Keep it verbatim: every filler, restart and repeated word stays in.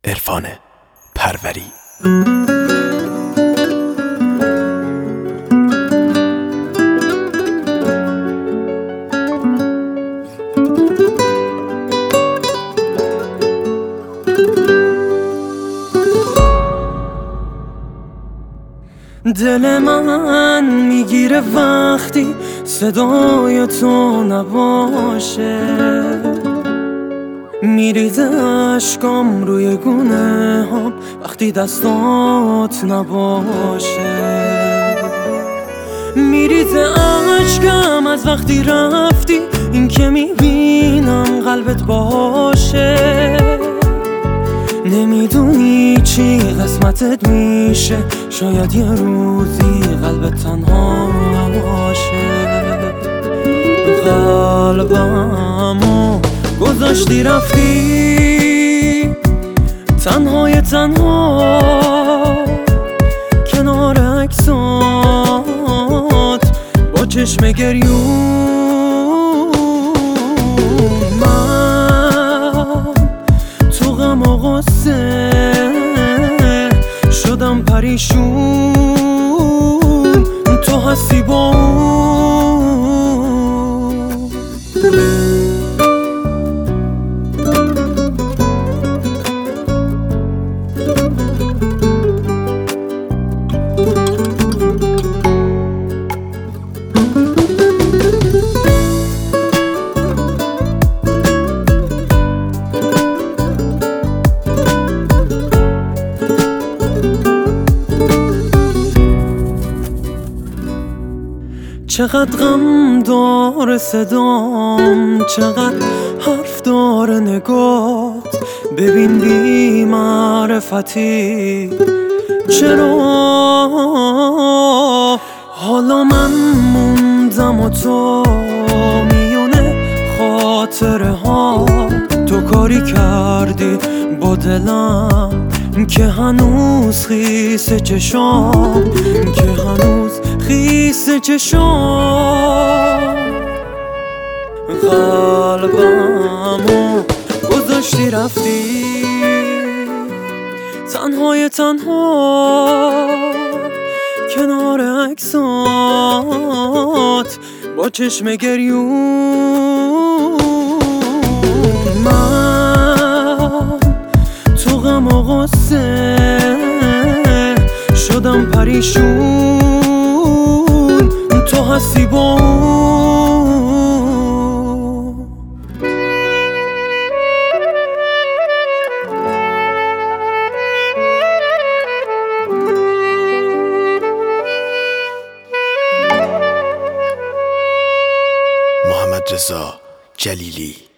عرفان پروری. دل من میگیره وقتی صدای تو نباشه، میریزه اشکام روی گونه هم وقتی دستات نباشه، میریزه اشکم از وقتی رفتی، این که میبینم قلبت باشه. نمیدونی چی قسمتت میشه، شاید یه روزی قلبت تنها باشه. قلبمو گذاشتی رفتی تنهای تنها کنار عکسات با چشم گریون. من تو غم و غصه شدم پریشون، تو هستی با اون. چقدر غم داره صدام، چقدر حرف داره نگات، ببین بی معرفتی چرا حالا من موندم و تو میونه خاطره ها. تو کاری کردی با دلم که هنوز خیس چشام، که هنوز خیس چشام. قلبمو گذاشتی رفتی تنهای تنها کنار عکسات با چشم گریون. من تو غم و غصه شدم پریشون، تو هستی با اون. محمد رضا جلیلی.